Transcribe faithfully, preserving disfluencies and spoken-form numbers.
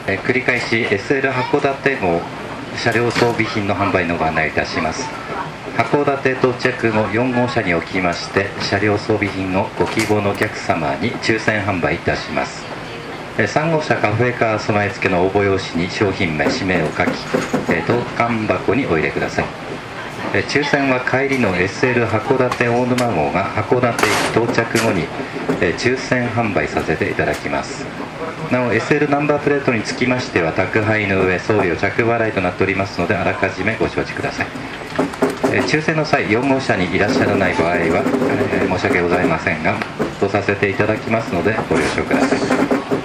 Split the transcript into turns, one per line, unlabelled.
え繰り返し エスエル 函館号車両装備品の販売のご案内いたします。函館到着後よん号車におきまして車両装備品をご希望のお客様に抽選販売いたします。さん号車カフェカー備え付けの応募用紙に商品名氏名を書き投函箱にお入れください。抽選は帰りの エスエル 函館大沼号が函館駅到着後に抽選販売させていただきます。なお エスエル ナンバープレートにつきましては宅配の上送料着払いとなっておりますのであらかじめご承知ください。抽選の際よん号車にいらっしゃらない場合は、えー、申し訳ございませんがとさせていただきますのでご了承ください。